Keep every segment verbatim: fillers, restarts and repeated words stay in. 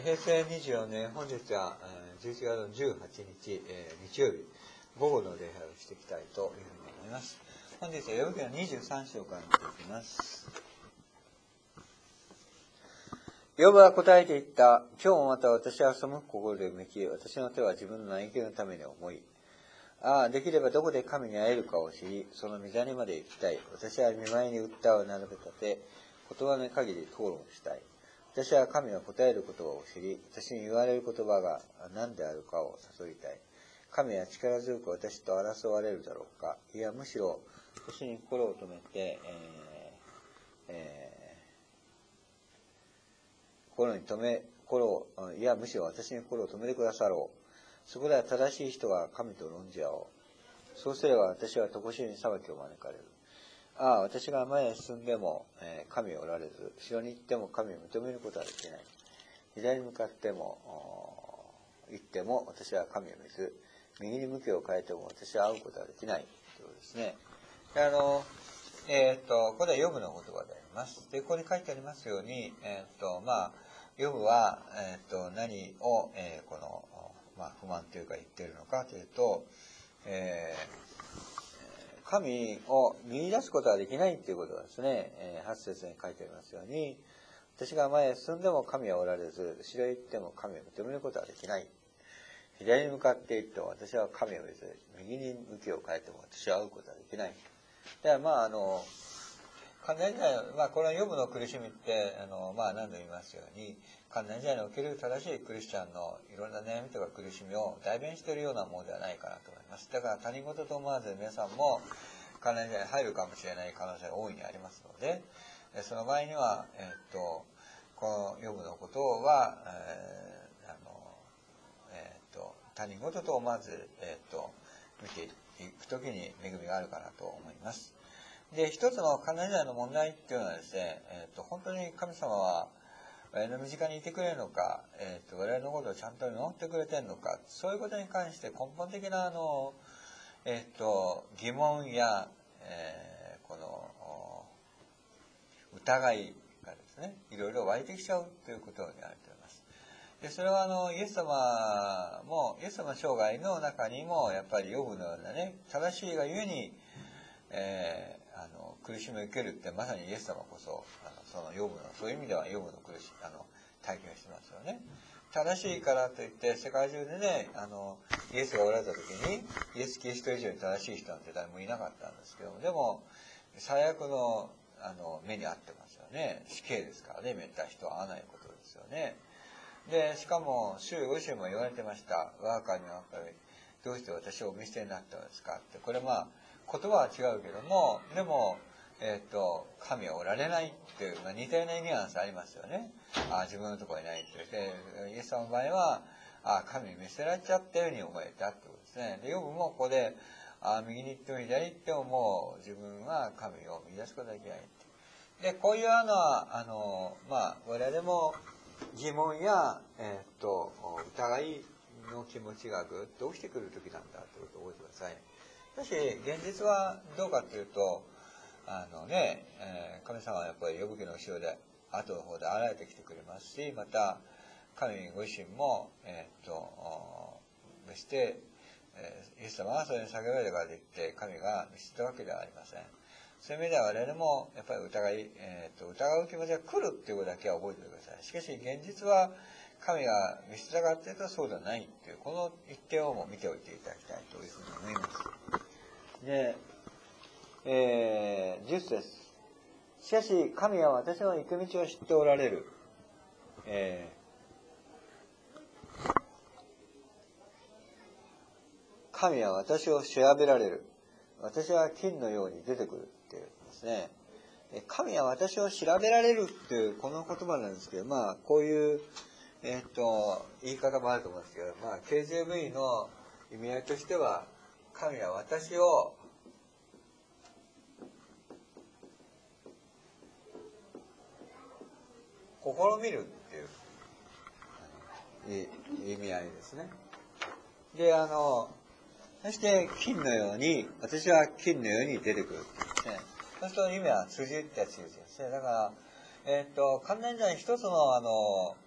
平成にじゅうよねん、本日はじゅういちがつのじゅうはちにち、えー、日曜日、午後の礼拝をしていきたいというふうに思います。本日はヨブ記のにじゅうさん章から見ていきます。ヨブは答えて言った。今日もまた私は背く心でうめき、私の手は自分の嘆きのために思い。ああ、できればどこで神に会えるかを知り、その御座にまで行きたい。私は御前に歌を並べ立て、言葉の限り討論したい。私は神が答える言葉を知り、私に言われる言葉が何であるかを悟りたい。神は力強く私と争われるだろうか。いや、むしろ私に心を止めて、えーえー、心に止め、心を、いや、むしろ私に心を止めてくださろう。そこでは正しい人が神と論じ合おう。そうすれば私は常しえに裁きを招かれる。ああ、私が前へ進んでも、えー、神はおられず、後ろに行っても神を認めることはできない。左に向かっても、行っても私は神を見ず、右に向きを変えても私は会うことはできない。ということですね。であの、えー、っと、これはヨブの言葉であります。で、ここに書いてありますように、えー、っと、まあ、ヨブは、えー、っと、何を、えー、この、まあ、不満というか言っているのかというと、えー神を見出すことはできないということはですね、はち節に書いてありますように、私が前へ進んでも神はおられず、後ろへ行っても神を認めることはできない。左に向かって行っても私は神を見ず、右に向きを変えても私は会うことはできない。では、まあ、あの、簡単に言うと、まあ、これはヨブの苦しみって、あの、まあ、何度も言いますように、簡単時代における正しいクリスチャンのいろんな悩みとか苦しみを代弁しているようなものではないかなと思います。だから他人事と思わず皆さんも簡単時代に入るかもしれない可能性が大いにありますので、その場合には、えっと、このヨブのことは、えー、あの、えっと、他人事と思わず、えっと、見ていくときに恵みがあるかなと思います。で、一つの簡単時代の問題っていうのはですね、えっと、本当に神様は我々の身近にいてくれるのか、えっと、我々のことをちゃんと見守ってくれてるのか、そういうことに関して根本的なあの、えっと、疑問や、えー、この疑いがですね、いろいろ湧いてきちゃうということになっています。で、それはあの、イエス様も、イエス様生涯の中にも、やっぱりヨブのようなね、正しいがゆえに、えー、あの苦しみを受けるってまさにイエス様こそあのそのヨブのそういう意味ではヨブの苦しあの体験をしてますよね。正しいからといって世界中でねあのイエスがおられた時にイエス・キリスト以上に正しい人なんて誰もいなかったんですけども、でも最悪のあの目に遭ってますよね。死刑ですからね、めったに人は会わないことですよね。でしかも主ご自身も言われてました。我が神はどうして私をお見捨てになったのですかって。これまあ言葉は違うけども、でも、えっと、神はおられないっていう、まあ、似たようなニュアンスありますよね。あ自分のところにいないって言って、イエス様の場合は、あ神に見捨てられちゃったように思えたってことですね。で、ヨブもここで、あ右に行っても左に行ってももう自分は神を見出すことができないって。で、こういうのは、あの、まあ、我々も疑問や、えっと、疑いの気持ちがぐっと起きてくる時なんだということを覚えてください。しかし、現実はどうかというと、あのね、えー、神様はやっぱりヨブ記の後ろで、後の方で現れてきてくれますし、また、神ご自身も、えー、っと、見捨て、えー、イエス様はそれに叫ばれたからといって、神が見捨てたわけではありません。そういう意味では我々も、やっぱり疑い、えー、っと、疑う気持ちが来るっていうことだけは覚えておいてください。しかし、現実は、神が見捨てたかっていうとそうではないっていう、この一点をも見ておいていただきたいというふうに思います。で、えー、じゅっ節。しかし、神は私の行く道を知っておられる。えー、神は私を調べられる。私は金のように出てくるっていうんですね。神は私を調べられるっていうこの言葉なんですけど、まあ、こういう、えー、っと、言い方もあると思うんですけど、まあ、ケージェーブイ の意味合いとしては、神は私を試みるっていう意味合いですね。で、あの、そして金のように、私は金のように出てくるっていうですね。そうすると意味は通じってやつですね。だから、えっと、簡単に言うと一つのあの、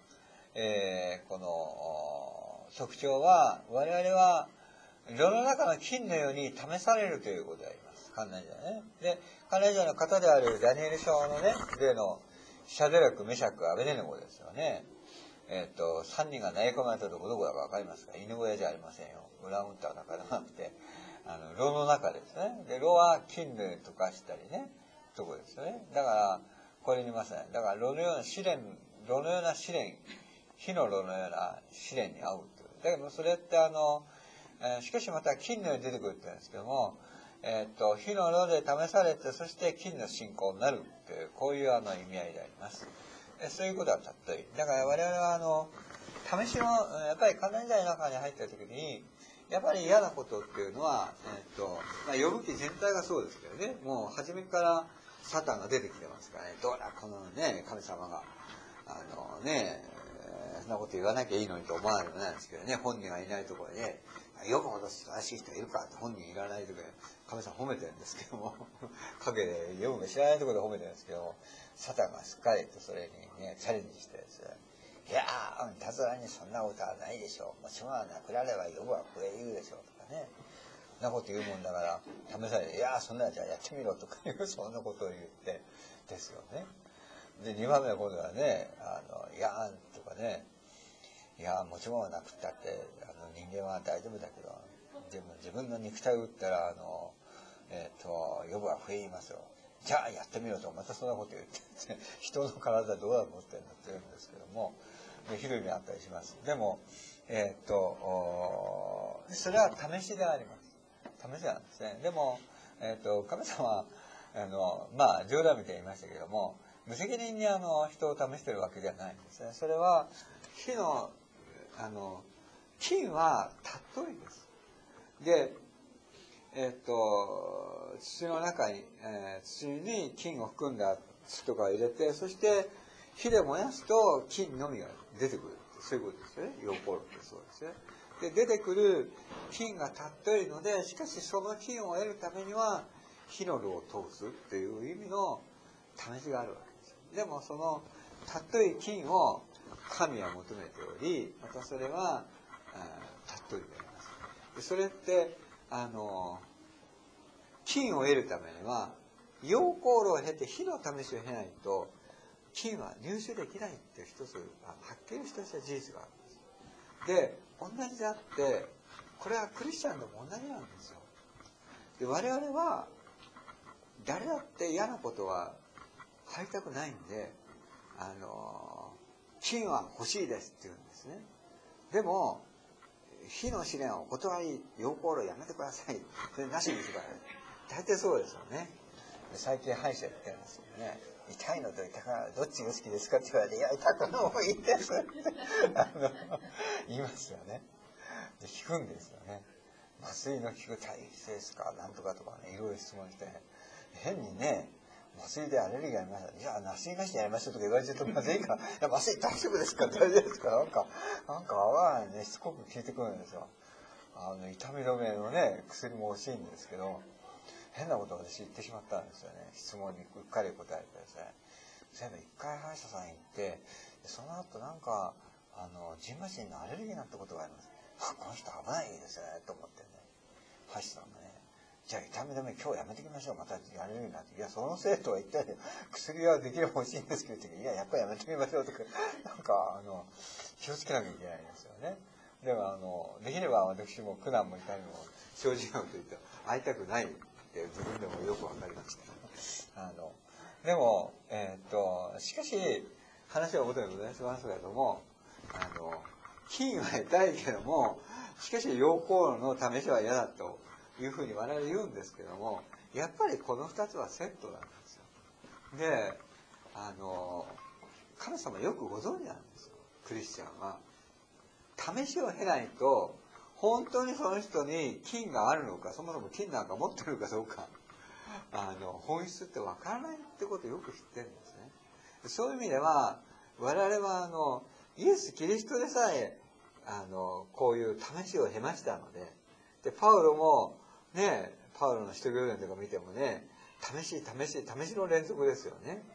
えー、この特徴は、我々は炉の中の金のように試されるということであります。観覧車ね。で、観覧車の方であるダニエル書のね、例のシャデラク、メシャク、アベデネゴですよね。えっ、ー、と、三人が投げ込まれたところどこだかわかりますか？犬小屋じゃありませんよ。裏ウンターの中ではなくて、あの、炉の中ですね。で、炉は金で溶かしたりね、とこですよね。だから、これにますね。だから、炉のような試練、炉のような試練、火の炉のような試練に遭うという。だけど、それってあの、えー、しかしまた金のように出てくるって言うんですけども、えっ、ー、と、火の炉で試されて、そして金の信仰になるという、こういうあの意味合いであります。そういうことはたっとい。だから我々はあの、試しの、やっぱり観覧車の中に入った時に、やっぱり嫌なことっていうのは、えっ、ー、と、まあ、呼ぶ気全体がそうですけどね、もう初めからサタンが出てきてますからね、どうだ、このね、神様が、あのね、そんなこと言わなきゃいいのにと思わないでもないんですけどね、本人がいないところで、よくほど素晴らしい人がいるかって本人いらないところで、神様褒めてるんですけども、陰で、よく知らないところで褒めてるんですけども、サタンがすっかりとそれにね、チャレンジしてですね、いやー、いたずらにそんなことはないでしょう。もちろんなくなれば呼ぶはこれ言うでしょうとかね。そんなこと言うもんだから、試されて、いやー、そんなじゃあやってみろとかいう、そんなことを言ってですよね。で、にばんめは今度はね、あの、いやーとかね、いやー、もちろんなくったって、あの人間は大丈夫だけど、でも自分の肉体を打ったら、あの、えっ、ー、と、呼ぶは増えますよ。じゃあやってみろと、またそんなこと言って、人の体どうだと思ってるんだって言うんですけども、ひどい目あったりします。でも、えっ、ー、と、それは試しであります。試しなんですね。でも、えっ、ー、と、神様は、あの、まあ、冗談みたいに言いましたけども、無責任にあの、人を試してるわけではないんですね。それは、火の、あの、金はたっといです。で、えっ、ー、と、土の中に、えー、土に金を含んだ土とかを入れて、そして火で燃やすと金のみが出てくる。そういうことですよね。陽光炉ってそうですね。で、出てくる金がたっといので、しかしその金を得るためには、火の炉を通すっていう意味の試しがあるわけです。でもそのたっとい金を神は求めており、またそれはたっといであります。でそれってあの金を得るためには陽光炉を経て火の試しを経ないと金は入手できないって一つはっきりとした事実があるんです。で同じであってこれはクリスチャンでも同じなんですよ。で我々は誰だって嫌なことは入りたくないんで、あの金は欲しいですって言うんですね。でも火の試練をお断り、陽光炉やめてください。それなしにしてください。大体そうですよね。最近歯医者行ってるんですよね。痛いのと痛くないのどっちが好きですかって言われて、いや、痛くない方がいいですってあの言いますよね。で、聞くんですよね。麻酔の効く体質ですかなんとかとかね、いろいろ質問して、変にね、麻酔でアレルギーありました。じゃあ、麻酔なしでやりましょうとか言われちゃうとまずいから、いや、麻酔大丈夫ですか大丈夫ですかなんか、なんか合わないね、しつこく聞いてくるんですよ。あの、痛み止めのね、薬も欲しいんですけど、変なことを私言ってしまったんですよね。質問にうっかり答えてですね。そういえば一回歯医者さん行って、その後なんか、あの、ジンマシンのアレルギーになったことがあります。あ、この人危ないですね、と思ってね。歯医者さんがね。じゃあ痛み止め今日やめてきましょう。またアレルギーになって。いや、その生徒は言ったよ。薬はできれば欲しいんですけど、いや、やっぱりやめてみましょうとか、なんか、あの、気をつけなきゃいけないんですよね。でも、あの、できれば私も苦難も痛みも生じようと言って会いたくないって自分でもよくわかりました。あの、でも、えー、っと、しかし、話は元に戻しますけれども、あの、金は得たいけども、しかし陽光の試しは嫌だというふうに我々言うんですけども、やっぱりこの二つはセットなんですよ。で、あの、神様よくご存知なんですよ。クリスチャンは。試しを経ないと、本当にその人に金があるのか、そもそも金なんか持ってるかどうか、あの、本質ってわからないってことをよく知ってるんですね。そういう意味では、我々はあの、イエス・キリストでさえ、あの、こういう試しを経ましたので、で、パウロも、ね、パウロの使徒行伝とか見てもね、試し、試し、試しの連続ですよね。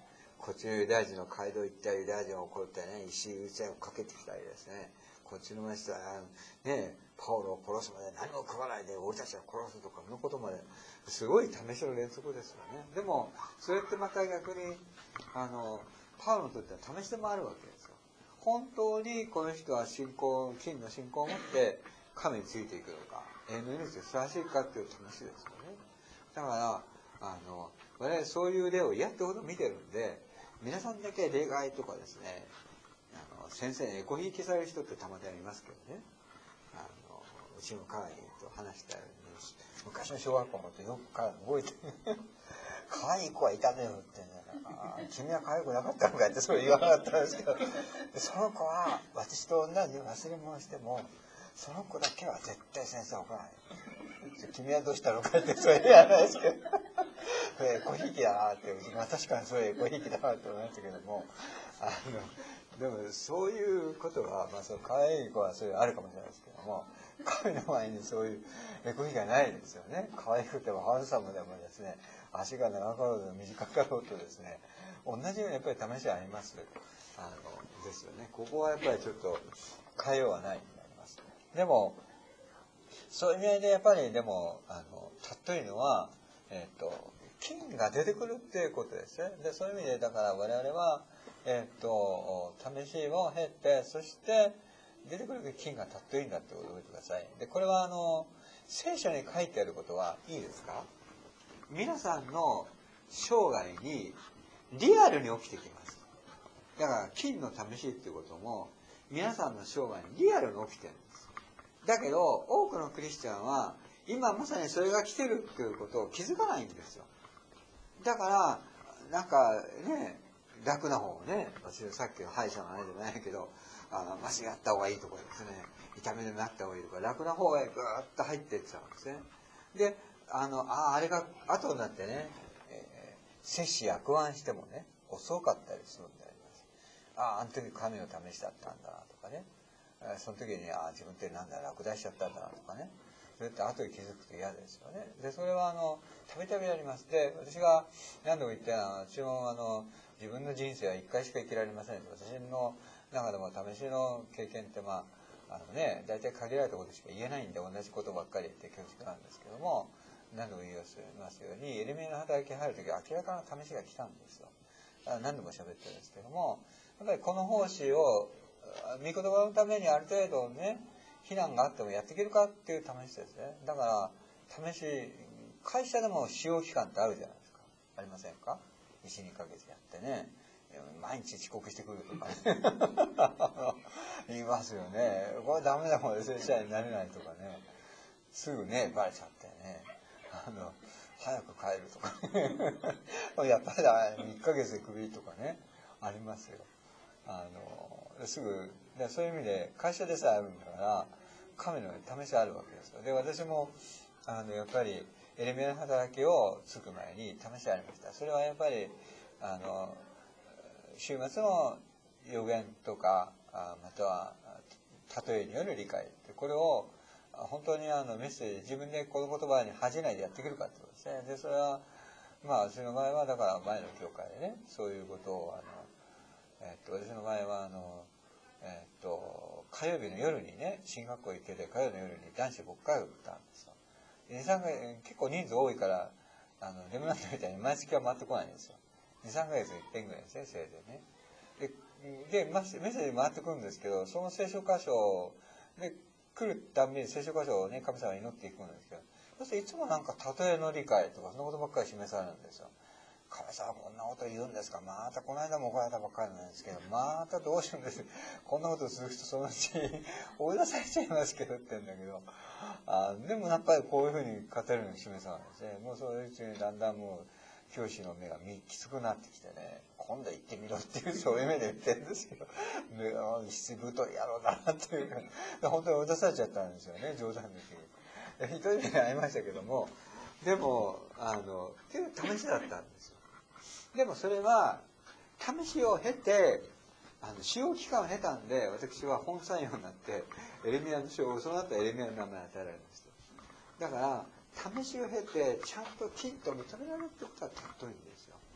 こっちのユダヤ人の街道行ったユダヤ人を怒ってね、石打ちをかけてきたりですね、こっちの人はね、パウロを殺すまで何も食わないで俺たちは殺すとかのことまで、すごい試しの連続ですよね。でもそれってまた逆にあのパウロにとっては試しでもあるわけですよ。本当にこの人は信仰、金の信仰を持って神についていくのか、永遠の命にふさわしいかっていう試しですよね。だからあの我々そういう例を嫌ってほど見てるんで、皆さんだけ例外とかですね、あの先生にエコひいきされる人ってたまにありますけどね、あのうちの家内と話したように、昔の小学校のことよく彼が覚えてる可愛い子はいたねよってね、君は可愛くなかったのかってそう言わなかったんですけど、その子は私と同じ忘れ物してもその子だけは絶対先生は怒らない。君はどうしたのかってそう言わないですけどエコひいきだなって、まあ、確かにそういうエコひいきだなって思いましたけども、あのでもそういうことは、まあ、その可愛い子はそういうあるかもしれないですけども、神の前にそういうエコひいきがないですよね。可愛くてもハンサムでもですね、足が長かろうと短かろうとですね、同じようにやっぱり試しがありますあのですよね。ここはやっぱりちょっと変えようはないと思います。でもそういう意味でやっぱりでもあの尊いのは、えっ、ー、と金が出てくるっていうことですね。でそういう意味でだから我々はえっ、ー、と試しを経て、そして出てくる金が尊いんだってことを覚えてください。でこれはあの聖書に書いてあることはいいですか？皆さんの生涯にリアルに起きてきます。だから金の試しっていうことも皆さんの生涯にリアルに起きてるんです。だけど多くのクリスチャンは今まさにそれが来てるっていうことを気づかないんですよ。だからなんかね、楽な方をね、私さっきの歯医者のあれじゃないけど、あの間違った方がいいとかですね、痛みでもなった方がいいとか、楽な方へぐーっと入っていっちゃうんですね。であのああれが後になってね、えー、摂取薬案してもね遅かったりするんであります。あああの時神の試しだったんだなとかね、その時にああ自分ってなんだ落第しちゃったんだなとかね、それって後で気づくと嫌ですよね。でそれはあのたびたびあります。で私が何度も言ったような、私もあの自分の人生はいっかいしか生きられません。私の中でも試しの経験ってまああのね大体限られたことしか言えないんで、同じことばっかり言って恐縮なんですけども、何度も言いますようにエレミの働き入る時は明らかな試しが来たんですよ。何度も喋ってるんですけども、やっぱりこの奉仕を御言葉のためにある程度ね非難があってもやっていけるかっていう試しですね。だから試し、会社でも使用期間ってあるじゃないですか。ありませんか？いち、にかげつやってね、毎日遅刻してくるとかね言いますよね。これダメだもんね、正社員になれないとかね、すぐねバレちゃってね、あの早く帰るとかやっぱりだいっかげつでクビとかねありますよ。あのすぐでそういう意味で会社でさえあるんだから神の試しあるわけですよ。で私もあのやっぱりエレミアの働きをつく前に試しありました。それはやっぱりあの週末の予言とかあまたは例えによる理解、これを本当にあのメッセージ自分でこの言葉に恥じないでやってくるかってことですね。でそれはまあ私の場合はだから前の教会でねそういうことをあのえっと、私の場合はあの、えっと、火曜日の夜にね進学校行ってて、火曜日の夜に男子ごかいを打ったんですよ。に、さんかげつ結構人数多いからあのレムナントみたいに毎月は回ってこないんですよ。に、さんかげついっぺんぐらいですね、せいぜいね。ででメッセージ回ってくるんですけど、その聖書箇所で来るたびに聖書箇所をね神様に祈っていくんですけど、そしていつもなんか例えの理解とかそのことばっかり示されるんですよ。神様こんなこと言うんですか、またこの間も怒られたばっかりなんですけど、またどうしようんです、こんなことする人そのうち追い出されちゃいますけどって言うんだけど、あでもやっぱりこういうふうに語るのに示されるんですね。もうそれうちにだんだんもう教師の目がきつくなってきてね、今度行ってみろっていうそういう目で言ってるんですけど、しぶといやろうなっていうか、本当に追い出されちゃったんですよね、冗談ですけど。一人で会いましたけども、でもあの結構試しだったんですよ。でもそれは試しを経て、あの使用期間を経たんで、私は本採用になってエレミアの書をその後エレミアの名前を与えられました。だから試しを経てちゃんと金と認められるってことは尊いんですよ。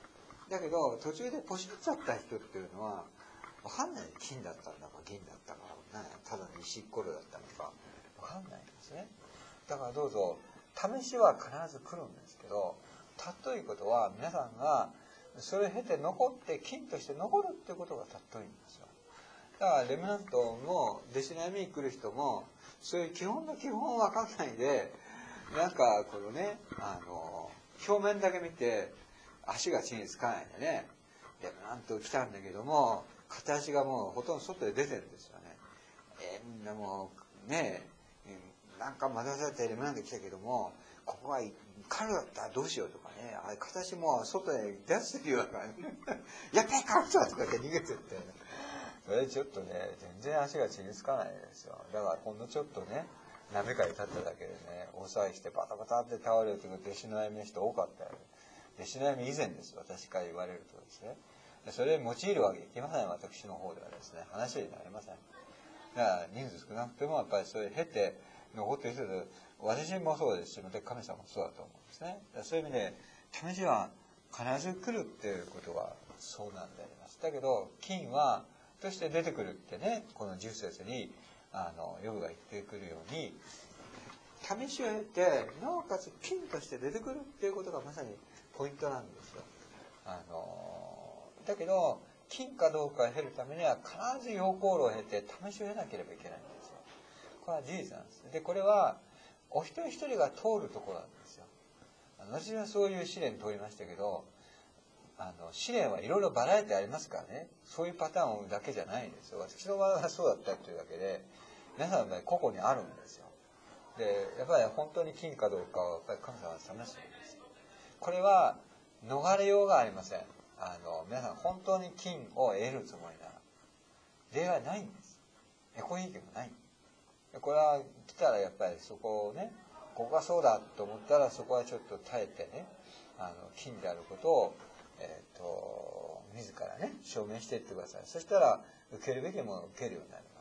だけど途中でポシっちゃった人っていうのは分かんない。金だったんだか銀だったか、ね、ただの石ころだったのか分かんないんですね。だからどうぞ試しは必ず来るんですけど、尊いことは皆さんがそれを経て残って金として残るっていうことが尊いんですよ。だからレムナントも弟子の闇に来る人もそういう基本の基本分かんないで、なんかこのね、あの表面だけ見て足が地につかないでね、レムナント来たんだけども片足がもうほとんど外で出てるんですよね。えー、みんなもうね、なんか惑わされてレムナント来たけども、ここは彼だったらどうしようとかね、あれ片足も外へ出してるようなねやっべえ彼女とかって逃げてって、それちょっとね全然足が地につかないですよ。だからほんのちょっとね鍋から立っただけでね大騒ぎしてバタバタって倒れるという弟子の闇の人多かったよ。弟子の闇以前です。私から言われるとですね、それを用いるわけにいきません。私の方ではですね、話になりません。だから人数少なくてもやっぱりそれを経て残っている人で、私もそうですし、また神様もそうだと思うんですね。そういう意味で試しは必ず来るっていうことはそうなんであります。だけど金はとして出てくるってね、このじゅっ節にあのヨブが言ってくるように、試しを経てなおかつ金として出てくるっていうことがまさにポイントなんですよ。あのだけど金かどうかを経るためには必ず溶鉱炉を経て試しを経なければいけないんですよ。これは事実なんです。でこれはお一人一人が通るところなんですよ。私はそういう試練通りましたけど、あの試練はいろいろバラエティありますからね、そういうパターンだけじゃないんですよ。私の場合はそうだったというだけで、皆さんの場合個々にあるんですよ。でやっぱり本当に金かどうかをやっぱり神様は試してるんです。これは逃れようがありません。あの皆さん本当に金を得るつもりなら例外ないんです。エコひいきもない。これは来たらやっぱりそこをね、ここがそうだと思ったらそこはちょっと耐えてね、あの金であることを、えー、と自らね証明していってください。そしたら受けるべきものを受けるようになります。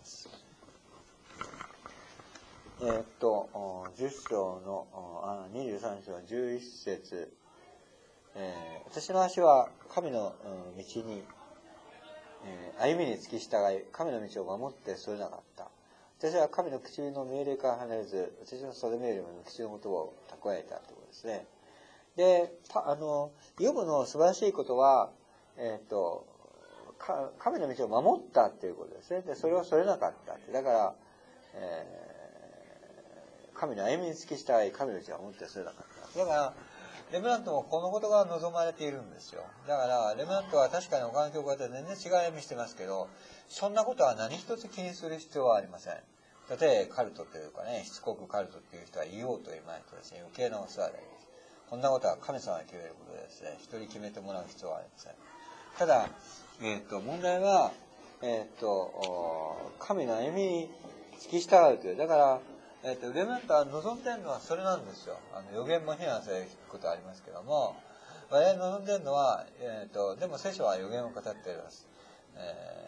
えー、っとじゅっ章のあにじゅうさん章のじゅういち節、えー、私の足は神の道に、えー、歩みに付き従い神の道を守ってそれなかった。私は神の口の命令から離れず、私のそれ命令の口の言葉を蓄えたということですね。で、あのヨブの素晴らしいことは、えっ、ー、と神の道を守ったっていうことですね。で、それをそれなかったって。だから、えー、神の歩みに付き従い神の道を守ってそれなかった。だからレムナントもこのことが望まれているんですよ。だからレムナントは確かに他の教会とは全然違い歩みしてますけど、そんなことは何一つ気にする必要はありません。例えばカルトというかね、しつこくカルトっていう人は言おうと言いまいとですね、余計なお世話であります。こんなことは神様が決めることでですね、一人決めてもらう必要はありません。ただ、えっと、問題は、えっと、神の歩みに付き従うという。だから、えっと、レムナントは望んでるのはそれなんですよ。あの予言も非難されることはありますけども、我々望んでるのは、えっと、でも聖書は予言を語っています。えー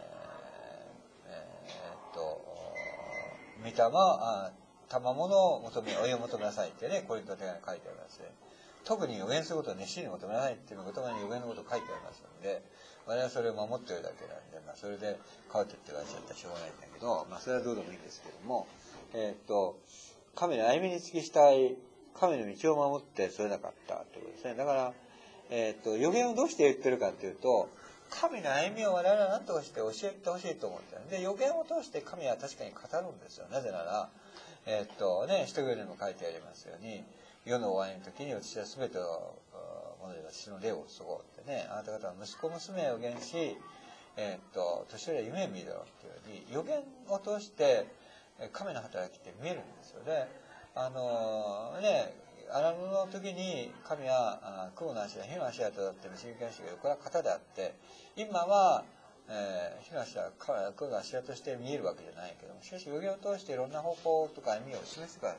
えー、っと、御霊は、賜物を求め、お湯を求めなさいってね、コリントの手紙に書いてありますね。特に予言することを熱心に求めなさいっていう言葉に予言のことを書いてありますので、我々はそれを守っているだけなんで、まあ、それで変わっていってらっしゃったらしょうがないんだけど、まあ、それはどうでもいいんですけども、えっと、神の歩みに付き従い、神の道を守ってそれなかったということですね。だから、えっと、予言をどうして言ってるかというと、神の歩みを我々は何とかして教えてほしいと思ってる。で、予言を通して神は確かに語るんですよ。なぜなら、えっとね、使徒行伝にも書いてありますように、世の終わりの時に私は全てのもので私の霊を注ごうってね、あなた方は息子娘を予言し、えっと、年寄りは夢を見るだろうっていうように、予言を通して神の働きって見えるんですよね。あのー、ね、荒野の時に神は雲の足や火の足やとだって導き足がこれは型であって、今は、えー、火の足は雲の足として見えるわけじゃないけども、しかし予言を通していろんな方法とか意味を示すから、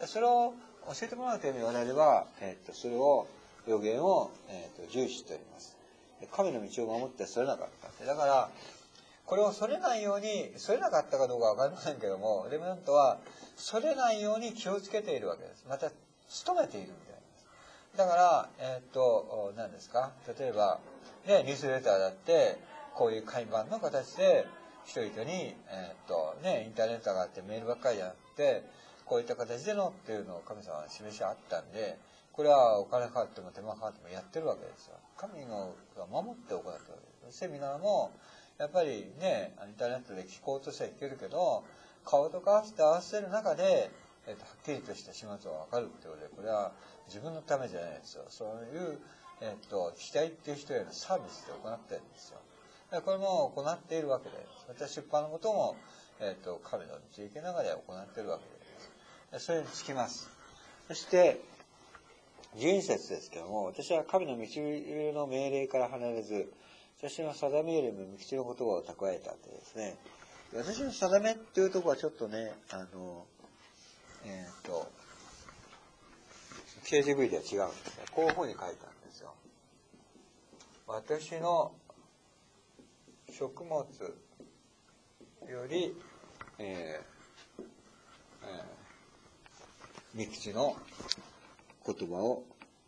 それを教えてもらうために我々は、えー、とそれを予言を、えー、と重視しております。神の道を守ってそれなかった。だからこれをそれないように、それなかったかどうかわかりませんけども、レムナントはそれないように気をつけているわけです。また努めているんであります。だから、えー、っと何ですか、例えばでニュースレターだってこういう簡板の形で人々に、えーっとね、インターネットがあってメールばっかりじゃなくてこういった形でのっていうのを神様は示しあったんで、これはお金かかっても手間かかってもやってるわけですよ。神のが守って行ってるわけです。セミナーもやっぱりね、インターネットで聞こうとしては聞けるけど、顔と顔して合わせる中で、えー、とはっきりとした始末が分かるってことで、これは自分のためじゃないですよ。そういう、えー、と聞きたいっていう人へのサービスで行ってるんですよ。これも行っているわけで、私出版のことも、えー、と神の導きながら行っているわけです。それにつきます。そしてじゅうに節ですけども、私は神の道の命令から離れず、私の定めよりも道の言葉を蓄えたってですね。私の定めっていうところはちょっとね、あの、えっ、ー、と、ケージーブイ では違うんですが、こういうふうに書いたんですよ。私の食物より、えーえー、御口の言葉を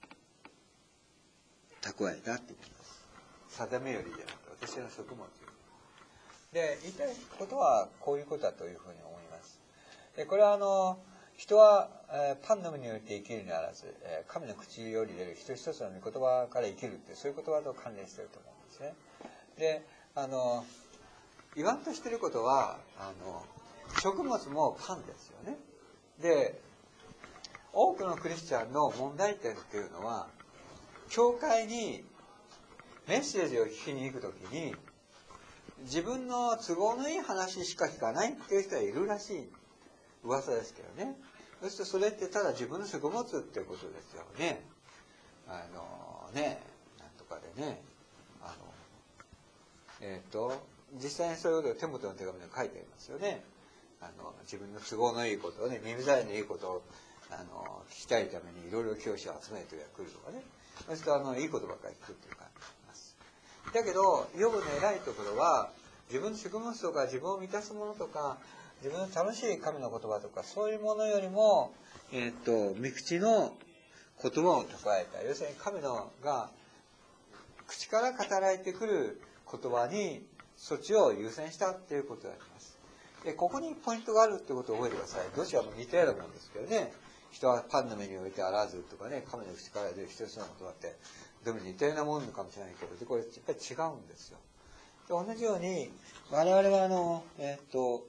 蓄えたって言います。定めよりでなく私の食物より。で、言いたいことはこういうことだというふうに思います。でこれはあの、人は、えー、パンのみによって生きるにあらず、えー、神の口より出る一つ一つの御言葉から生きるって、そういう言葉と関連していると思うんですね。で、あの、言わんとしていることは、あの、食物もパンですよね。で、多くのクリスチャンの問題点っていうのは、教会にメッセージを聞きに行くときに、自分の都合のいい話しか聞かないっていう人はいるらしい噂ですけどね。そしてそれってただ自分の食物っていうことですよね。あのね、なんとかでね、あの、えっ、ー、と、実際にそういうことを手元の手紙で書いてありますよね。あの、自分の都合のいいことをね、耳障りのいいことを、あの、聞きたいためにいろいろ教師を集めてくるとかね。そうすると、あの、いいことばっかり聞くっていう感じがします。だけど、ヨブの偉いところは、自分の食物とか自分を満たすものとか、自分の楽しい神の言葉とか、そういうものよりも、えっと、御口の言葉を蓄えた。要するに神のが、口から語られてくる言葉に、そっちを優先したっていうことであります。で、ここにポイントがあるってことを覚えてください。どちらも似たようなもんですけどね。人はパンの目に置いてあらずとかね、神の口から出る一つの言葉って、でも似たようなもんかもしれないけど、これやっぱり違うんですよ。で同じように、我々はあの、えー、っと、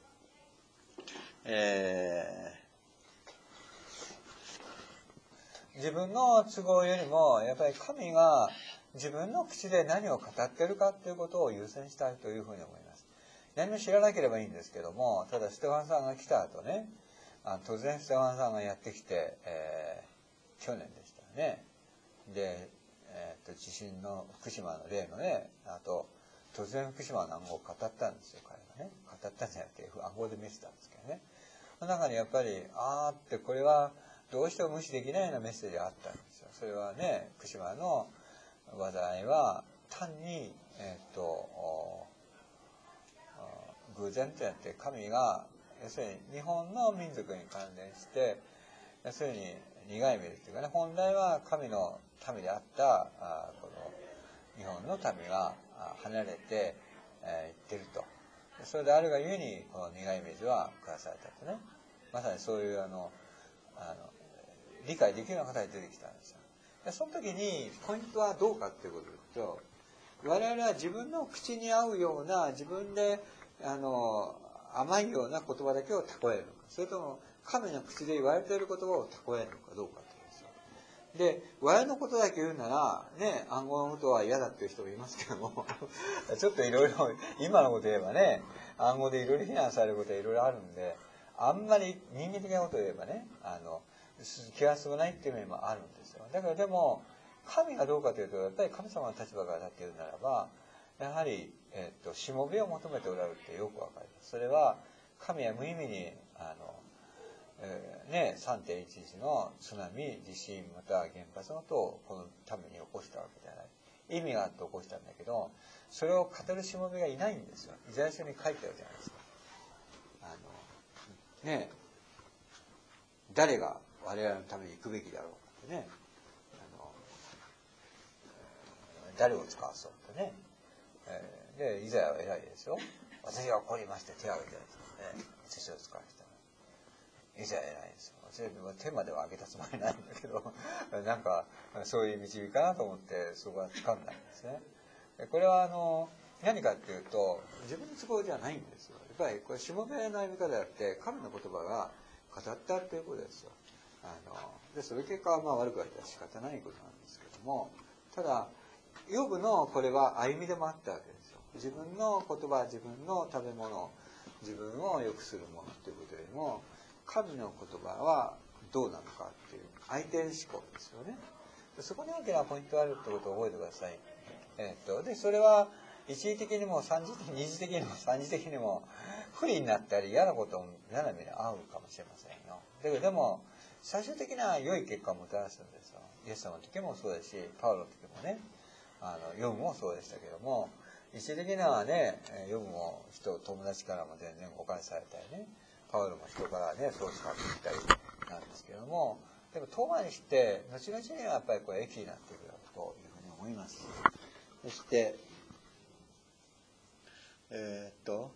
えー、自分の都合よりも、やっぱり神が自分の口で何を語っているかということを優先したいというふうに思います。何も知らなければいいんですけども、ただステファンさんが来た後ね、あ突然ステファンさんがやってきて、えー、去年でしたよね。で、えー、と地震の福島の例のね、あと突然福島の暗号を語ったんですよ、彼がね。語ったんじゃなくて暗号で見せたんですけどね。その中にやっぱり、あーってこれはどうしても無視できないようなメッセージがあったんですよ。それはね、福島の災いは単に、えっ、ー、と、偶然とやって神が、要するに日本の民族に関連して、要するに苦い目っていうかね、本来は神の民であったあこの日本の民が離れて、えー、行ってると。それであるがゆえにこの苦いイメージは下されたとね。まさにそういうあのあの理解できるような形で出てきたんですよ。でその時にポイントはどうかっていうことですと、我々は自分の口に合うような自分であの甘いような言葉だけを蓄えるのか、それとも神の口で言われている言葉を蓄えるのかどうかというんですよ。で、我々のことだけ言うなら、ね、暗号のことは嫌だっていう人もいますけども、ちょっといろいろ、今のこと言えばね、暗号でいろいろ非難されることはいろいろあるんで、あんまり人間的なことを言えばね、あの、気が進まないっていう面もあるんですよ。だからでも、神がどうかというと、やっぱり神様の立場から立っているならば、やはり、えっと、しもべを求めておられるってよくわかります。それは、神は無意味に、あの、えー、ね、さんてんいちいち の津波、地震、または原発のことをこのために起こしたわけじゃない。意味があって起こしたんだけど、それを語るしもべがいないんですよ。イザヤ書に書いてあるじゃないですか。あの、ね、誰が我々のために行くべきだろうかってね。あの、 誰を使わそうとね。えー、で、イザヤは偉いですよ。私が怒りまして手を挙げてるんですね。私を使わせた。イザヤ偉いですよ。私は手までは挙げたつもりないんだけど、なんか、そういう導きかなと思って、そこは掴んだんですね。これはあの、何かっていうと、自分の都合じゃないんですよ。やっぱりこれ、しもべの歩み方であって、神の言葉が語ったっていうことですよ。あのでその結果はまあ悪くは仕方ないことなんですけども、ただヨブのこれは歩みでもあったわけですよ。自分の言葉、自分の食べ物、自分を良くするものということよりも、神の言葉はどうなのかっていう相手思考ですよね。そこに大きなポイントがあるってことを覚えてください。えー、っとでそれは一時的にも三次的に二次的にも三次的にも不利になったり嫌なことも嫌な目に遭うかもしれませんよ。だけどでも最終的な良い結果をもたらすんですよ。イエス様の時もそうですし、パウロの時もね、あのヨブもそうでしたけども、一時的なね、ヨブも人友達からも全然誤解されたりね、パウロも人からねそう使ってきたりなんですけども、でも遠回りして後々にはやっぱりこれ益になっていくだろうというふうに思います。そしてえー、っと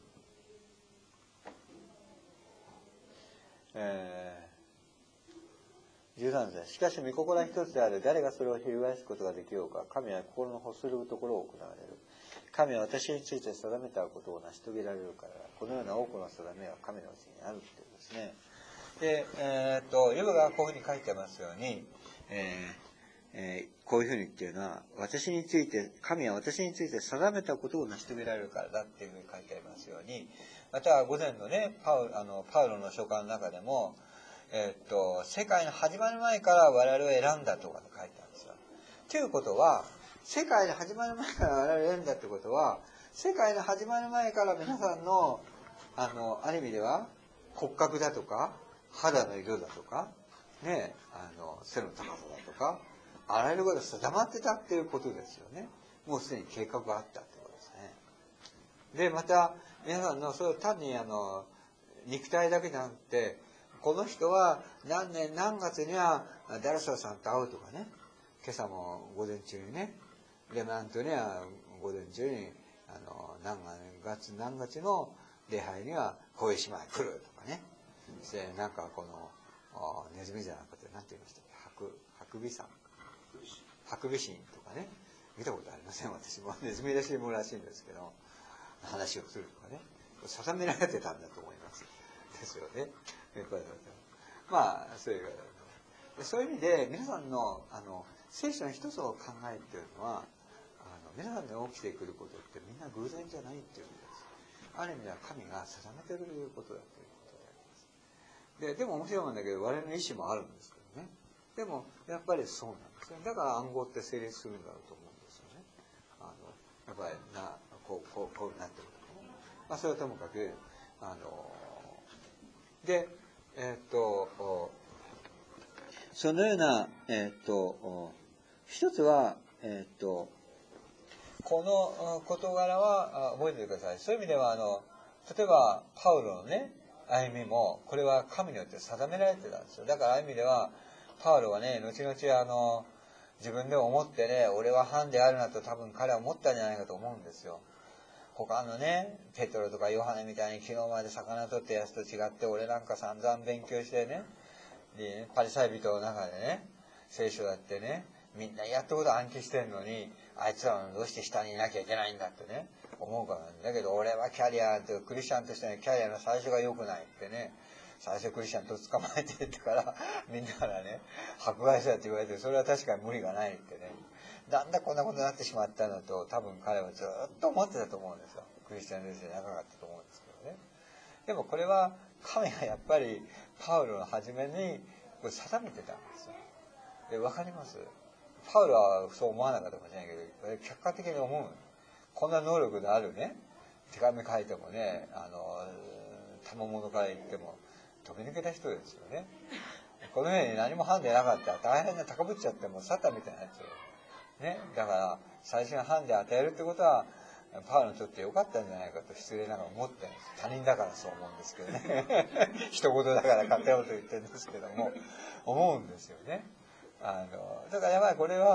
えーじゅうさん節、しかし御心は一つである。誰がそれを翻すことができようか。神は心の欲するところを行われる。神は私について定めたことを成し遂げられるからだ。このような多くの定めは神のうちにあるということですね。で、えー、っとヨブがこういうふうに書いてますように、えーえー、こういうふうに言っているのは、私について神は私について定めたことを成し遂げられるからだっていうふうに書いてありますように、また午前のねパウあのパウロの書簡の中でも、えー、っと世界の始まる前から我々を選んだとか書いてあるんですよ。ということは、世界の始まる前から我々を選んだってことは、世界の始まる前から皆さんのあのある意味では骨格だとか肌の色だとかね、あの背の高さだとかあらゆることが定まってたっていうことですよね。もうすでに計画があったってことですね。でまた皆さんのそれを単にあの肉体だけじゃなくて、この人は何年何月にはダルサさんと会うとかね、今朝も午前中にね、レマントには午前中にあの何月何月の礼拝にはこういう姉妹来るとかね、でなんかこのネズミじゃなくて何て言いましたっけ、ハクハクビさんハクビシンとかね、見たことありません私も。ネズミらしいものらしいんですけど、話をするとかね、定められてたんだと思いますですよね。まあそういうそういう意味で皆さんのあの聖書の一つを考えているのは、あの皆さんに起きてくることってみんな偶然じゃないっていうことです。ある意味では神が定めていることだということであります。ででも面白いんだけど、我々の意思もあるんですけどね。でもやっぱりそうなんですね。だから暗号って成立するんだろうと思うんですよね。あのやっぱりなこうこうこうなってるとかね。まあそれはともかくあのでえー、っとそのようなえー、っと一つはえー、っとこの事柄は覚えておいてください。そういう意味ではあの例えばパウロのね歩みもこれは神によって定められてたんですよ。だからある意味ではパウロはね後々あの自分で思ってね、俺は藩であるなと多分彼は思ったんじゃないかと思うんですよ。他のねペトロとかヨハネみたいに昨日まで魚取ってやつと違って、俺なんか散々勉強してね、でパリサイ人の中でね聖書だってねみんなやったこと暗記してるのに、あいつらはどうして下にいなきゃいけないんだってね思うからなんだけど、俺はキャリアとクリスチャンとしてのキャリアの最初が良くないってね、最初クリスチャンと捕まえてってからみんなからね迫害者って言われて、それは確かに無理がないってね、なんだこんなことになってしまったのと多分彼はずっと思ってたと思うんですよ。クリスチャンですよ長かったと思うんですけどね。でもこれは神がやっぱりパウロの初めにこれ定めてたんですよ。で分かります？パウロはそう思わなかったかもしれないけど、客観的に思う。こんな能力のあるね手紙書いてもね、あの賜物から言っても飛び抜けた人ですよね。このように何もハンデなかったら大変な高ぶっちゃってもサタンみたいになっちゃう、ね、だから最初にハンデ与えるってことはパウロにとって良かったんじゃないかと失礼ながら思ってるんです。他人だからそう思うんですけどね一言だから勝手なこと言ってるんですけども思うんですよね。あのだからやっぱりこれは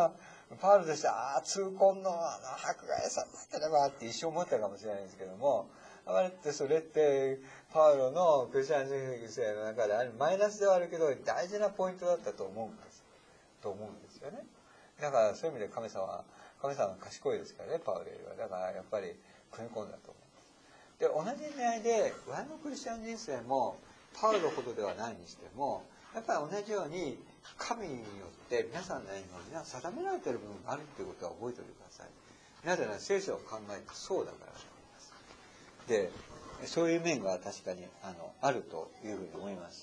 パウロとしては、ああ、痛恨のあの迫害さなければって一生思ったかもしれないんですけども、あまりってそれって、パウロのクリスチャン人生の中であるマイナスではあるけど、大事なポイントだったと思うんです。と思うんですよね。だからそういう意味で神様は、神様は賢いですからね、パウロよりは。だからやっぱり組み込んだと思うんです。で、同じ意味合いで、我々のクリスチャン人生も、パウロほどではないにしても、やっぱり同じように、神によって皆さんの縁の皆定められている部分があるということは覚えておいてください。なぜなら聖書を考えてそうだからだと思います。で、そういう面が確かにあのあるというふうに思います。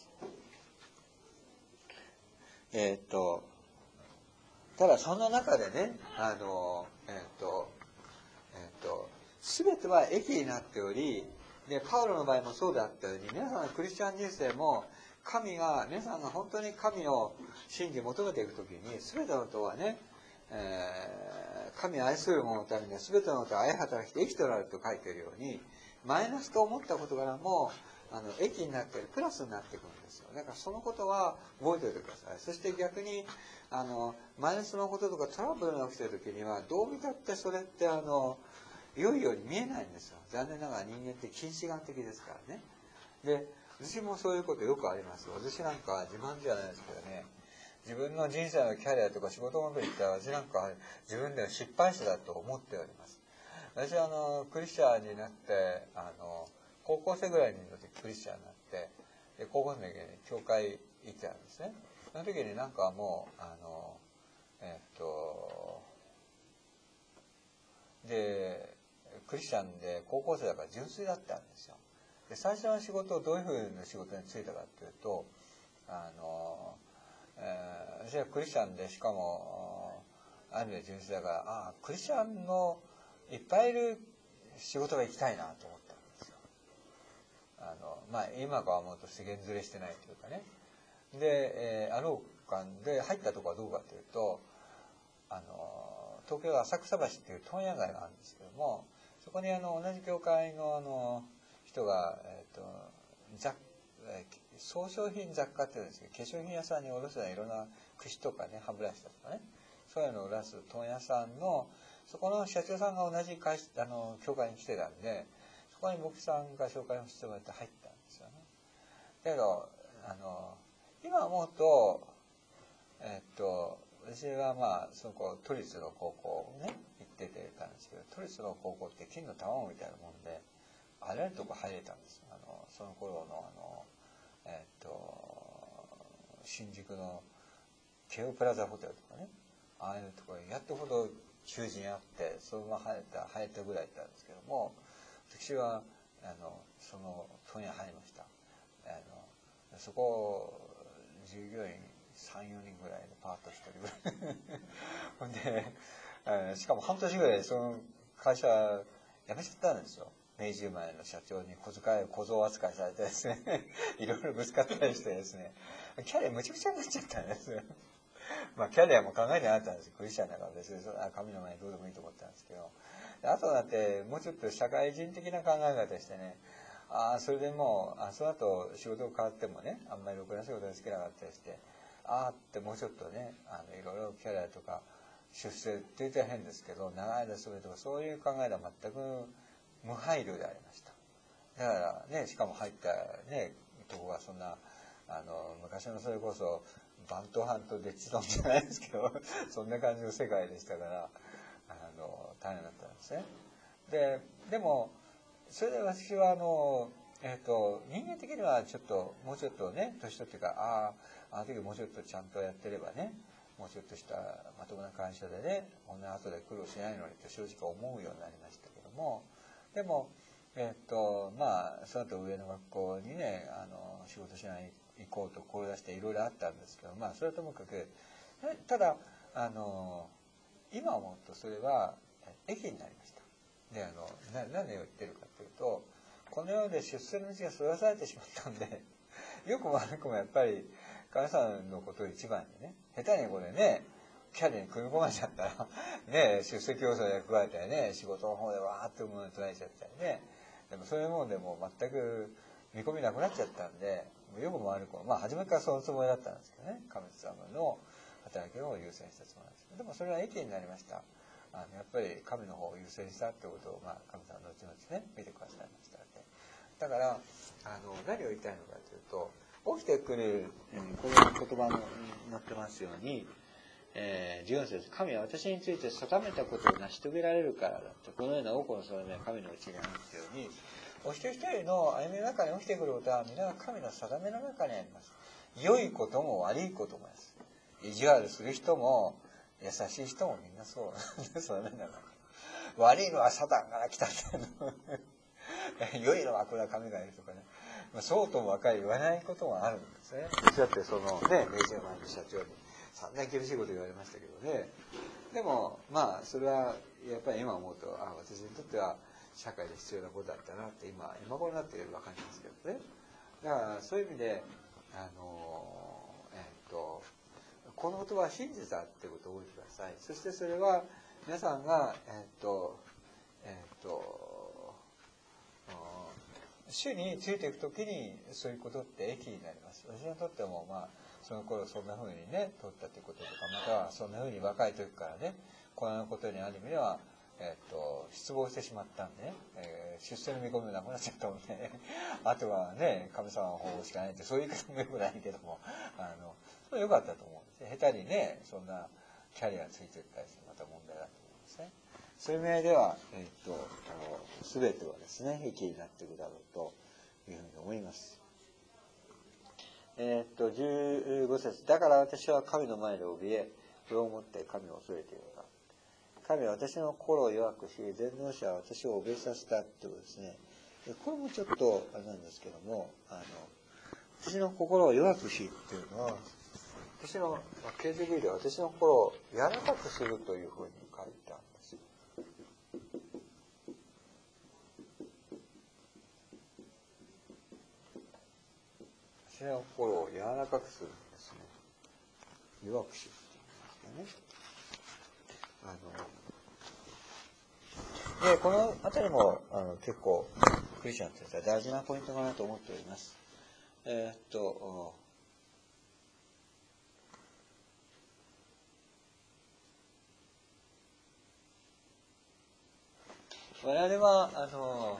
えー、っと、ただそんな中でね、あの、えー、っと、えー、っと、すべては益になっており、で、パウロの場合もそうであったように、皆さんのクリスチャン人生も、神が、皆さんが本当に神を信じ求めていくときに、すべてのことはね、えー、神を愛する者のためには、すべてのことは愛働きて生きておられると書いているように、マイナスと思った事柄も、あの、益になっている、プラスになっていくんですよ。だからそのことは覚えておいてください。そして逆に、あの、マイナスのこととかトラブルが起きているときには、どう見たってそれって、あの、良いように見えないんですよ。残念ながら人間って近視眼的ですからね。で、私もそういうことよくありますよ。私なんか自慢じゃないですけどね、自分の人生のキャリアとか仕事のこと言ったら、私なんか自分では失敗者だと思っております。私はあの、クリスチャンになって、あの、高校生ぐらいの時クリスチャンになって、で高校生の時に教会行ってたんですね。その時になんかもう、あの、えっと、で、クリスチャンで高校生だから純粋だったんですよ。で最初の仕事をどういうふうな仕事に就いたかっていうと、あの、えー、私はクリスチャンでしかもある意味で純粋だから、ああクリスチャンのいっぱいいる仕事が行きたいなと思ったんですよ。あのまあ今から思うと世間ずれしてないというかね。で、えー、あろうかんで入ったところはどうかというと、あの東京浅草橋っていう問屋街があるんですけども、そこにあの同じ教会のあの人が、えー、と雑装飾品雑貨っていうんですけど、化粧品屋さんに卸すようないろんな櫛とかね、歯ブラシとかね、そういうのを売らす問屋さんの、そこの社長さんが同じ会社あの教会に来てたんで、そこに牧師さんが紹介をしてもらって入ったんですよね。だけどあの今思うと、えっと私はまあその子都立の高校ね行っててたんですけど、都立の高校って金の卵みたいなもんで、あらゆるとこ入れたんですよ。あのその頃のあのえっと新宿の京王プラザホテルとかね、ああいうところにやっとほど求人あって、そのまま入った入ったぐらいだったんですけども、私はあのその問屋入りました。あのそこ従業員さん、よにんぐらいでパートひとりぐらいほんで、えー、しかも半年ぐらいでその会社辞めちゃったんですよ。明治生まれの社長に小遣いを小僧扱いされてですねいろいろぶつかったりしてですね、キャリアむちゃくちゃになっちゃったんですよまあキャリアも考えてなかったんですよ。クリスチャンだから別に神の前にどうでもいいと思ったんですけど、あとになってもうちょっと社会人的な考え方してね、ああそれでもうあその後仕事が変わってもね、あんまりろくな仕事が好きなかったりして、ああってもうちょっとね、あのいろいろキャリアとか出世って言ったら変ですけど、長い間それとかそういう考えでは全く無配慮でありました。だからね、しかも入ったねとこがそんなあの昔のそれこそバントハンとデッチドンじゃないですけどそんな感じの世界でしたから、あの大変だったんですね。ででもそれで私はあの、えー、と人間的にはちょっともうちょっとね年取ってから、あああの時もうちょっとちゃんとやってればね、もうちょっとしたまともな会社でね、こんな後で苦労しないのにって正直思うようになりましたけども、でもえっとまあその後上の学校にね、あの仕事しない行こうと志していろいろあったんですけど、まあそれはともかく、ただあの今思うとそれは益になりました。であのな何を言ってるかというと、この世で出世の道がそらされてしまったんでよくも悪くもやっぱり神様のことを一番にね、下手にこれねキャリアに組み込まれちゃったらね、出世競争で加えてね、仕事の方でわーってものを捉えちゃったりね、でもそういうもんでもう全く見込みなくなっちゃったんで、よくも悪くもまあ初めからそのつもりだったんですけどね、神様の働きを優先したつもりです。でもそれは益になりました。あのやっぱり神の方を優先したってことを、まあ、神様は後々ね見てくださいましたので、だからあの何を言いたいのかというと、起きてくる、うん、これは言葉に載ってますように、えー、じゅうよん節、神は私について定めたことを成し遂げられるからだと、このような多くの定めは神のうちにあるというように、お一人一人の歩みの中に起きてくることは皆神の定めの中にあります。良いことも悪いこともです。意地悪する人も優しい人もみんなそうなんです。そうなんだから。悪いのはサタンから来たって良いのはこれは神がいるとかね。そうとも分かり言わないこともあるんですね。私だってそのね、明治の前の社長に散々厳しいこと言われましたけどね。でもまあそれはやっぱり今思うと、あ、私にとっては社会で必要なことだったなって今今頃になって分かりますけどね。だからそういう意味であのえっとこの言葉は真実だってことを覚えてください。そしてそれは皆さんがえっとえっと主についていくときにそういうことって益になります。私にとってもまあその頃そんな風にね取ったということとか、またはそんな風に若い時からねこのことにある意味ではえっと失望してしまったんでね、えー、出世の見込みがなくなっちゃったもんね。あとはね神様の方しかないってそういう言い方もよくないけども、あのそれ良かったと思うんです。下手にねそんなキャリアついていったりしてまた問題だと思うんですね。そういう意味では、えっと、すべてはですね、益になっていくだろうというふうに思います。えっと、じゅうご節、だから私は神の前で怯え、これをもって神を恐れているのだ。神は私の心を弱くし、全能者は私を怯えさせたってことですね。これもちょっとあれなんですけども、あの、私の心を弱くしっていうのは、私の、ケージーブイ では私の心を柔らかくするというふうに書いてあるんです。私の心を柔らかくするんですね。弱くしって言うんですかね。あの、で、このあたりも、あの、結構、クリスチャンとしては大事なポイントかなと思っております。えー、っと、我々は、あの、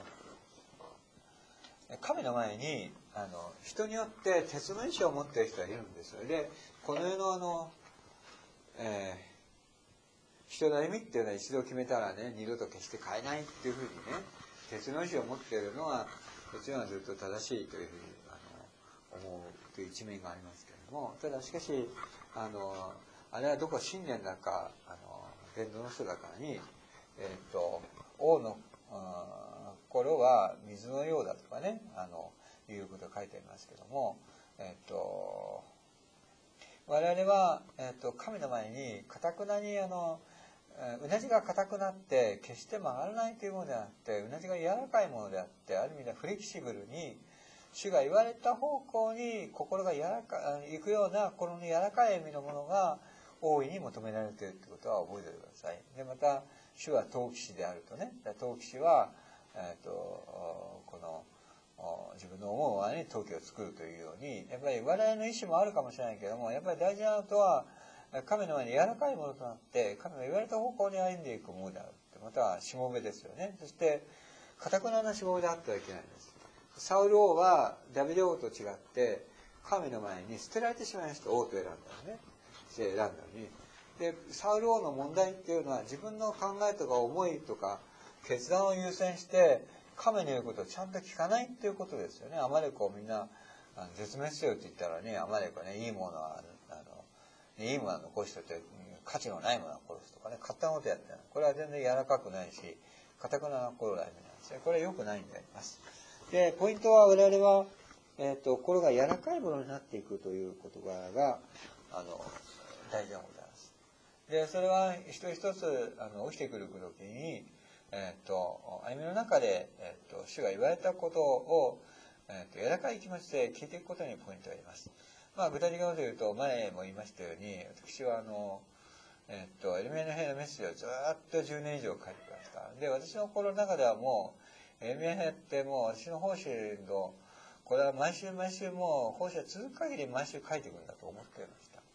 神の前に、あの、人によって鉄の意志を持っている人がいるんですよ。で、この世のあの、えー、人の歩みっていうのは一度決めたらね、二度と決して変えないっていうふうにね、鉄の意志を持っているのは、もちろんずっと正しいというふうにあの思うという一面がありますけれども、ただしかし、あの、あれはどこ信念だか、あの、伝道の人だかに、えっと、王の、心は水のようだとかね、あの、いうことが書いてありますけども、えっと、我々は、えっと、神の前に、かたくなに、あの、うなじが硬くなって決して曲がらないというものではなくて、うなじが柔らかいものであって、ある意味ではフレキシブルに、主が言われた方向に心が柔らかいくような心の柔らかい意味のものが大いに求められているということは覚えておいてください。でまた主は陶器師であるとね、陶器師は、えー、とこの自分の思うままに陶器を作るというように、やっぱり我々の意思もあるかもしれないけども、やっぱり大事なことは神の前に柔らかいものとなって神が言われた方向に歩んでいくものである。またはしもべですよね。そして堅くななしもべであってはいけないんです。サウル王はダビデ王と違って神の前に捨てられてしまいました。王と選んだのね。選んだのに。で、サウル王の問題っていうのは自分の考えとか思いとか決断を優先して神の言うことをちゃんと聞かないっていうことですよね。アマレクをみんな絶滅せよって言ったらね、アマレクはね、いいものはあのいいものは残しておいて価値のないものは殺すとかね、勝手なことやってない。これは全然柔らかくないし、堅くなな心があるんですね。これは良くないんであります。で、ポイントは我々は、えっと、心が柔らかいものになっていくという言葉が、あの、大事なことでございます。で、それは一つ一つ、あの、起きてくるときに、えっと、歩みの中で、えっと、主が言われたことを、えっと、柔らかい気持ちで聞いていくことにポイントがあります。まあ、具体的なことを言うと、前も言いましたように、私はあの、えっと、エルミアの部屋のメッセージをずっとじゅうねん以上書いてきました。で、私の心の中ではもう、エルミアの部屋ってもう私の奉仕の、これは毎週毎週もう奉仕が続く限り毎週書いていくんだと思っていました。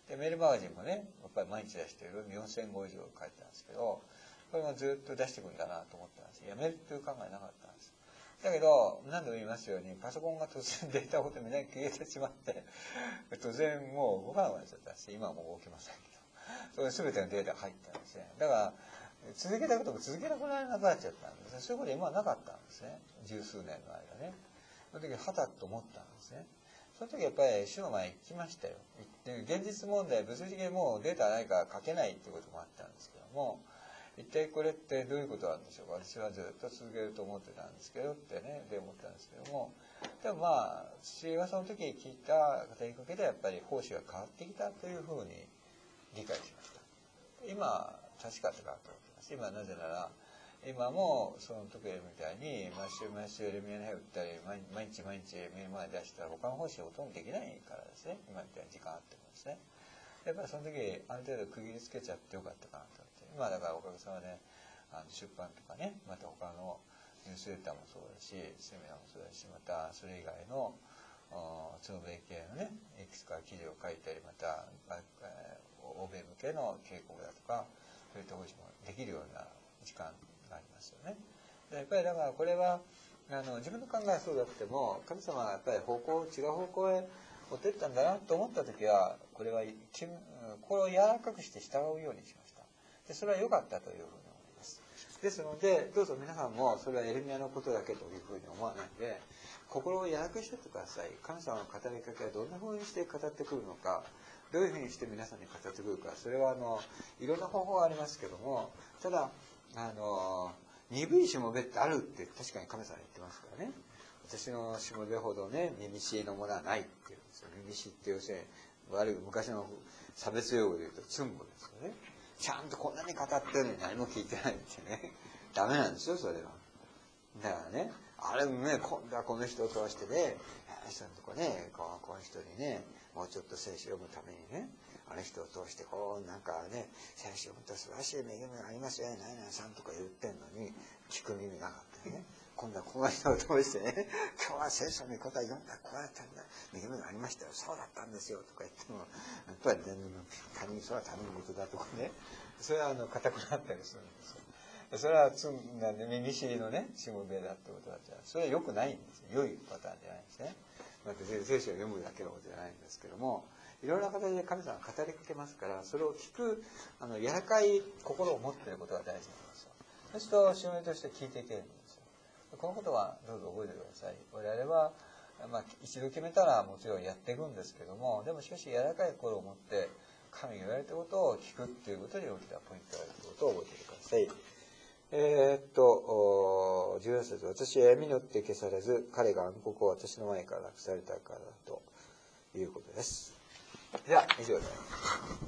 でメールマガジンもねやっぱり毎日出しているよんせんご以上書いてたんですけど、これもずっと出していくんだなと思ったんです。やめるっていう考えなかったんです。だけど何度も言いますようにパソコンが突然データごとみんな消えてしまって突然もう動かなくなっちゃったんです。今はもう動きませんけど、それ全てのデータが入ったんですね。だから続けたことも続けなくならなくなっちゃったんですね。そういうこと今はなかったんですね。十数年の間ね。その時はたと思ったんですね。その時やっぱり主の前に行きましたよ。行って現実問題物理的にもうデータないから書けないっていうこともあったんですけども、一体これってどういうことなんでしょうか。私はずっと続けると思ってたんですけどってねで思ったんですけども、でもまあ私はその時聞いた語りかけでやっぱり奉仕が変わってきたというふうに理解しました。今確かったかと思ってます。今なぜなら今もその時みたいに毎週毎週エレミアの部売ったり毎日毎日目の前に出したら他の奉仕をほとんどできないからですね。今みたいに時間あってもですね。やっぱりその時ある程度区切りつけちゃってよかったかなと思って、今だからおかげさまであの出版とかね、また他のニュースレターもそうだしセミナーもそうだし、またそれ以外のつのべい系のねいくつか記事を書いたり、また欧米向けの警告だとかそういった奉仕もできるような時間がありますよね。でやっぱりだからこれはあの自分の考えはそうだっても神様がやっぱり方向違う方向へ持ってったんだなと思った時はこれは心を柔らかくして従うようにしました。でそれは良かったというふうに思います。ですのでどうぞ皆さんもそれはエレミヤのことだけというふうに思わないで心を柔らかくしてってください。神様の語りかけはどんなふうにして語ってくるのか、どういうふうにして皆さんに語ってくるか、それはあのいろんな方法がありますけども、ただあの鈍いしもべってあるって確かに神様は言ってますからね。私のしもべほどね耳しのものはないって言うんですよ。耳しって要するに悪い昔の差別用語で言うとツンボですよね。ちゃんとこんなに語ってるのに何も聞いてないってねダメなんですよそれは。だからねあれもね今度はこの人を通してねあの人のとこねこうこの人にねもうちょっと聖書を読むためにねあの人を通してこうなんかね聖書を読むと素晴らしい恵みがありますよね何々さんとか言ってんのに聞く耳なかったね。今度はこの人を通してね今日は聖書のことは読んだこうやったんだ恵みがありましたよそうだったんですよとか言ってもやっぱり、ね、他人それは他人事だとかねそれはあの固くなったりするんですよ。それはつなんで耳知りのねしもべだってことだったらそれは良くないんですよ。良いパターンじゃないんですね。だって聖書を読むだけのことじゃないんですけども、いろんな形で神様が語りかけますからそれを聞くあの柔らかい心を持っていることが大事なんですよ。そうするとしもべとして聞いていけるんですよ。このことはどうぞ覚えてください。我々は、まあ、一度決めたらもちろんやっていくんですけども、でもしかし柔らかい心を持って神が言われたことを聞くっていうことに大きなポイントがあるということを覚えておいてください。えー、っとじゅうよん節、私は闇によって消されず彼が暗黒を私の前からなくされたからだということです。じゃあ以上です。